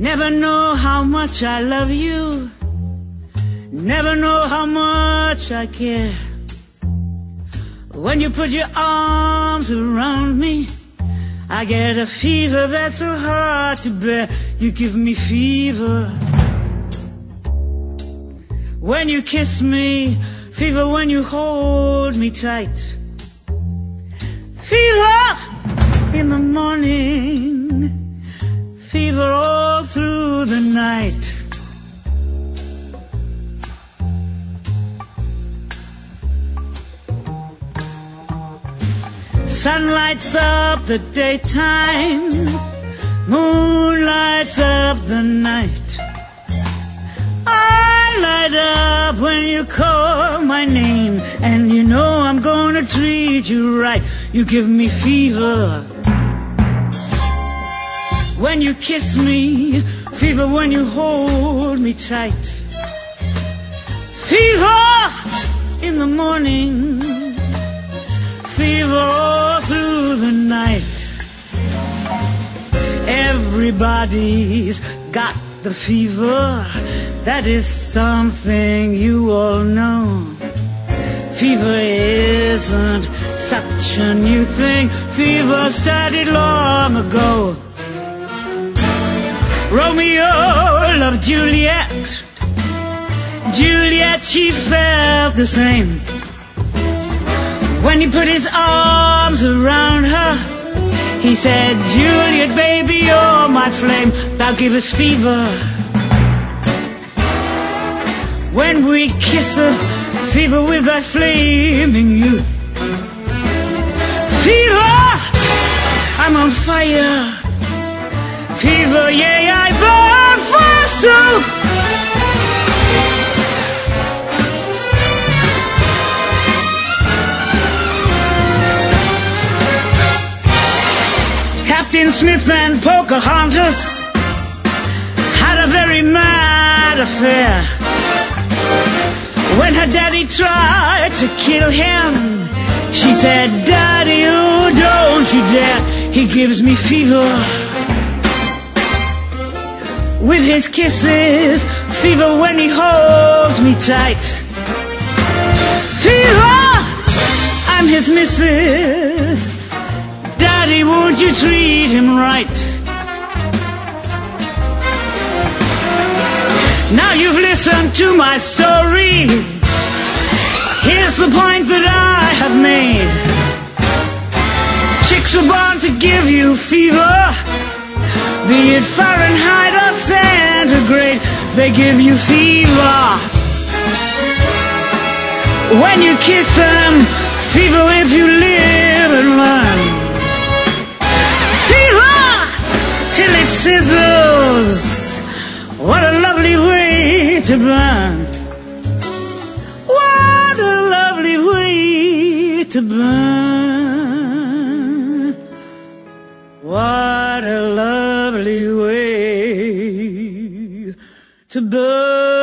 Never know how much I love you. Never know how much I care. When you put your arms around me, I get a fever that's so hard to bear. You give me fever when you kiss me, fever when you hold me tight, fever in the morning, fever all through the night. Sun lights up the daytime, moon lights up the night. I light up when you call my name, and you know I'm gonna treat you right. You give me fever when you kiss me, fever when you hold me tight, fever in the morning, fever all through the night. Everybody's got the fever, that is something you all know. Fever isn't such a new thing, fever started long ago. Romeo loved Juliet, Juliet, she felt the same. When he put his arms around her, he said, Juliet, baby, you're my flame, thou givest fever. When we kiss her, fever with thy flaming youth. Fever, I'm on fire. Fever, yea, I burn forsooth. Captain Smith and Pocahontas had a very mad affair. When her daddy tried to kill him, she said, Daddy, oh, don't you dare. He gives me fever with his kisses, fever when he holds me tight. Fever, I'm his missus. Daddy, won't you treat him right? Now you've listened to my story. Here's the point that I have made. Chicks are born to give you fever, be it Fahrenheit or centigrade, they give you fever. When you kiss them, fever if you live and learn. Fever till it sizzles. What a lovely way to burn. What a lovely way to burn. What a lovely way to burn.